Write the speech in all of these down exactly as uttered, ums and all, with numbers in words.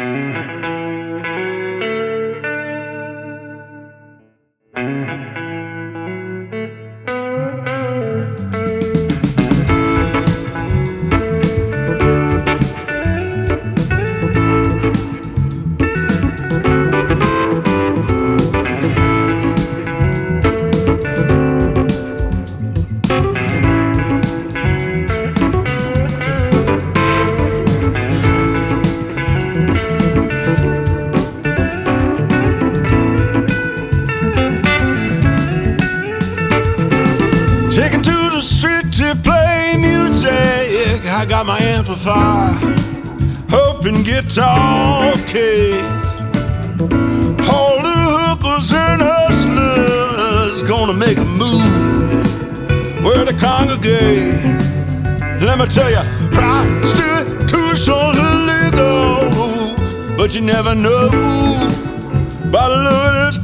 Taken to the street to play music. I got my amplifier, open guitar case. All the hookers and hustlers gonna make a move where they congregate. Let me tell you, prostitution's illegal, but you never know by the look of this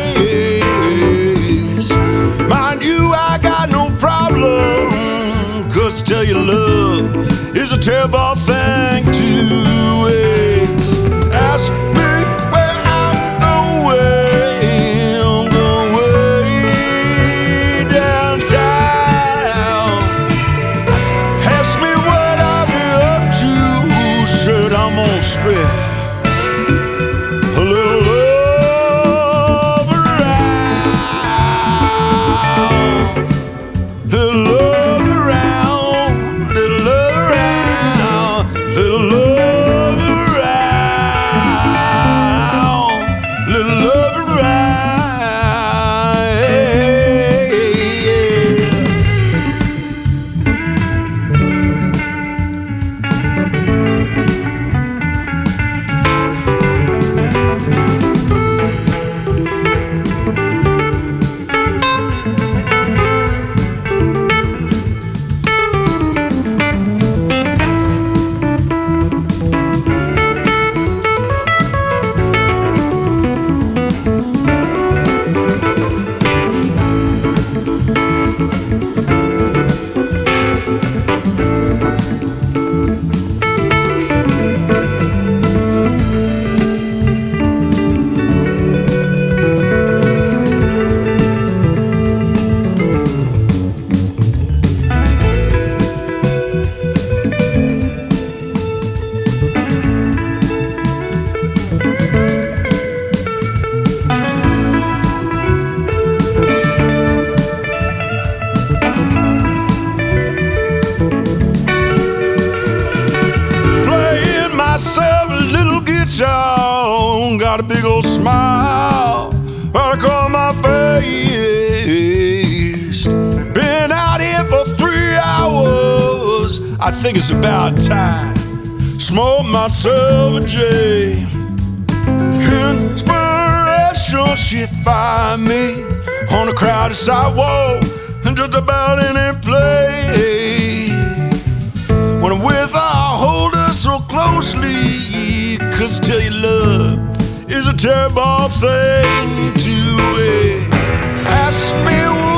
place. Mind you, I got no problem, 'cause to tell you love is a terrible thing to waste. Ask me where I'm going, I'm going way downtown. Ask me what I'll be up to, said I'm gonna spread a little love around, little love around, little love around, little love around, little love around. Playing myself a little guitar, got a big old smile right across my face. Been out here for three hours, I think it's about time. Smoke myself a J. Inspiration, she find me on a crowded sidewalk and just about any place. When I'm with her, I hold her so closely, 'cause to tell you love is a terrible thing to waste. Ask me